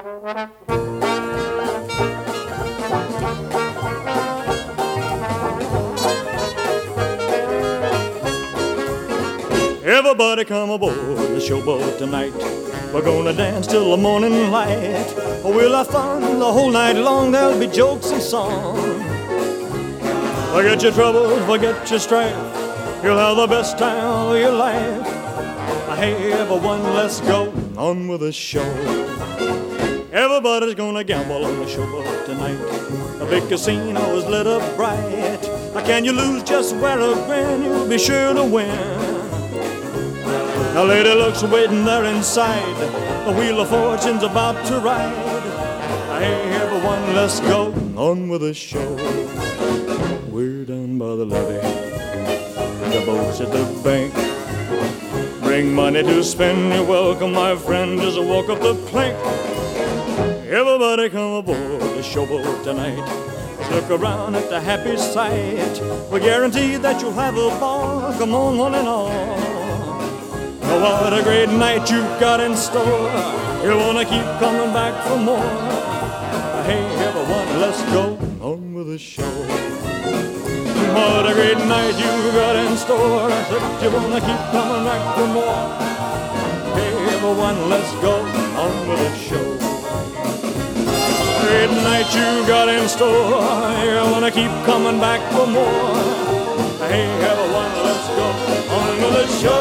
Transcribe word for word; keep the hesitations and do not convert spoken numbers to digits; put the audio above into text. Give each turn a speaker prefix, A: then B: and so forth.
A: Everybody come aboard the showboat tonight. We're gonna dance till the morning light. We'll have fun the whole night long. There'll be jokes and songs. Forget your troubles, forget your strife. You'll have the best time of your life. Hey, everyone, let's go on with the show. Everybody's gonna gamble on the showboat tonight. The big casino is lit up bright. Can you lose? Just wear a grin, you'll be sure to win. A lady looks waiting there inside. The wheel of fortune's about to ride. Hey, everyone, let's go on with the show. We're down by the levee, the boat's at the bank. Bring money to spend, you're welcome, my friend. Just walk up the plank. Everybody come aboard the showboat tonight. Let's look around at the happy sight. We guarantee that you'll have a ball. Come on, one and all. Oh, what a great night you've got in store. You wanna keep coming back for more. Hey, everyone, let's go on with the show. What a great night you've got in store. I said you wanna keep coming back for more. Hey, everyone, let's go on with the show. Great night you got in store. You wanna keep coming back for more. Hey, everyone, let's go on with the show.